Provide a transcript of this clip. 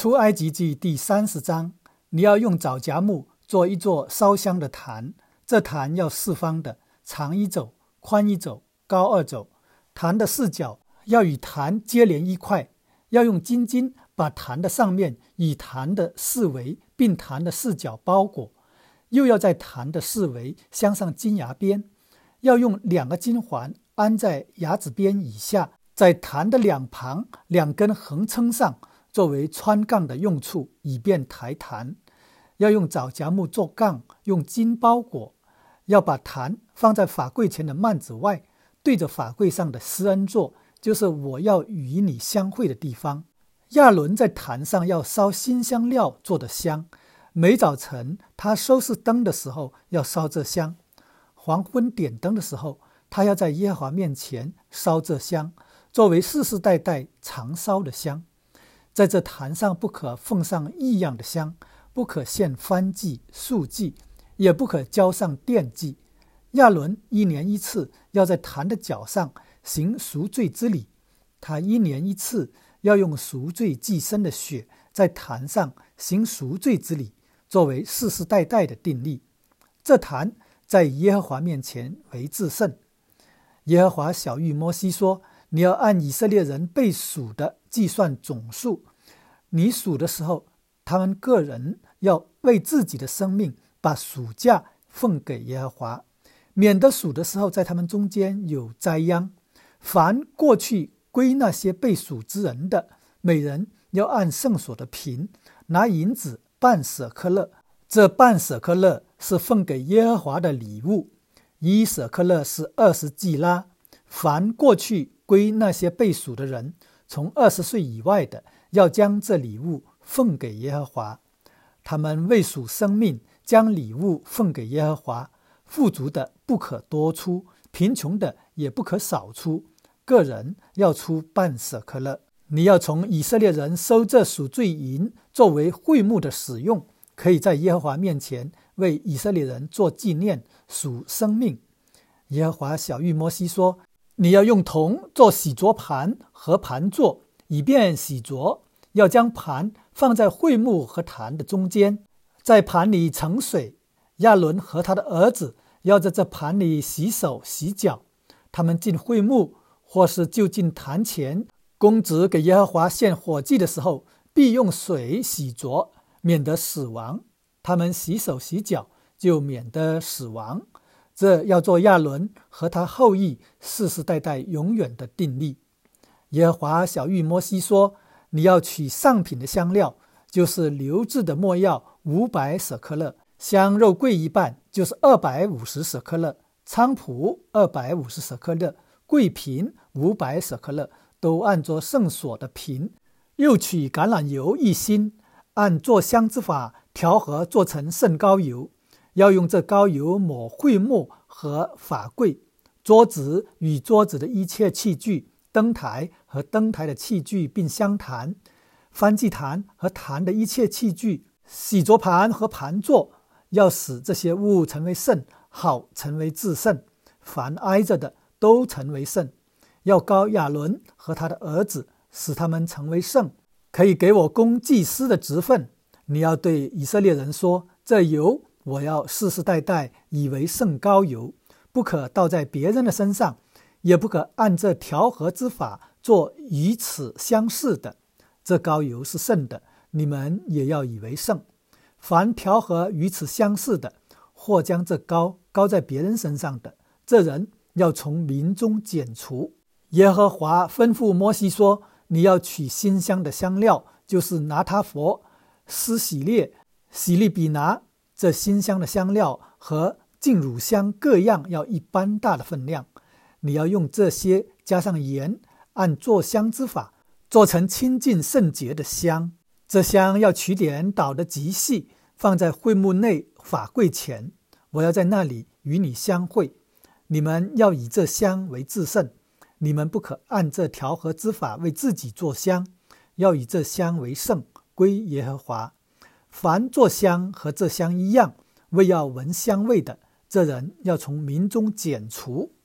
出埃及记第30章，你要用皂荚木做一座烧香的坛，这坛要四方的，长1肘，宽1肘，高2肘。坛的4角要与坛接连一块，要用金巾把坛的上面与坛的四围并坛的4角包裹，又要在坛的四围镶上金牙边，要用2个金环安在牙子边以下，在坛的两旁2根横撑上，作为穿杠的用处，以便抬坛。要用皂荚木做杠，用金包裹，要把坛放在法柜前的幔子外，对着法柜上的施恩座，就是我要与你相会的地方。亚伦在坛上要烧新香料做的香，每早晨他收拾灯的时候要烧这香，黄昏点灯的时候，他要在耶和华面前烧这香，作为世世代代常烧的香。在这坛上不可奉上异样的香，不可献燔祭、素祭，也不可浇上奠祭。亚伦1年1次要在坛的角上行赎罪之礼，他1年1次要用赎罪祭牲的血在坛上行赎罪之礼，作为世世代代的定例。这坛在耶和华面前为至圣。耶和华晓谕摩西说，你要按以色列人被数的计算总数，你数的时候，他们个人要为自己的生命把属价奉给耶和华，免得数的时候在他们中间有灾殃。凡过去归那些被数之人的，每人要按圣所的平拿银子半舍克勒，这半舍克勒是奉给耶和华的礼物，1舍克勒是20季拉。凡过去归那些被数的人，从20岁以外的，要将这礼物奉给耶和华。他们为赎生命，将礼物奉给耶和华，富足的不可多出，贫穷的也不可少出，个人要出半舍克勒。你要从以色列人收这赎罪银，作为会幕的使用，可以在耶和华面前为以色列人做纪念，赎生命。耶和华晓谕摩西说，你要用铜做洗濯盘和盘座，以便洗濯，要将盘放在会幕和坛的中间，在盘里盛水。亚伦和他的儿子要在这盘里洗手洗脚。他们进会幕或是就近坛前供职给耶和华献火祭的时候，必用水洗濯，免得死亡。他们洗手洗脚，就免得死亡。这要做亚伦和他后裔世世代代永远的定例。耶和华晓谕摩西说，你要取上品的香料，就是流质的没药500舍克勒，香肉桂一半，就是250舍克勒，菖蒲250舍克勒，桂皮500舍克勒，都按着圣所的瓶。又取橄榄油1斤，按做香之法调和做成圣膏油，要用这膏油抹会幕和法柜、桌子与桌子的一切器具、灯台和灯台的器具，并香坛、燔祭坛和坛的一切器具、洗濯盘和盘座，要使这些物成为圣，好成为至圣。凡挨着的都成为圣。要膏亚伦和他的儿子，使他们成为圣，可以给我供祭司的职分。你要对以色列人说，这油我要世世代代以为圣膏油，不可倒在别人的身上，也不可按这调和之法做与此相似的。这膏油是圣的，你们也要以为圣。凡调和与此相似的，或将这膏膏在别人身上的，这人要从民中剪除。耶和华吩咐摩西说，你要取馨香的香料，就是拿他佛、施喜列、喜利比拿，这馨香的香料和净乳香各样要1般大的分量。你要用这些加上盐，按做香之法做成清净圣洁的香。这香要取点捣得极细，放在会幕内法柜前，我要在那里与你相会。你们要以这香为至圣，你们不可按这调和之法为自己做香，要以这香为圣，归耶和华。凡做香和这香一样，为要闻香味的，这人要从民中剪除。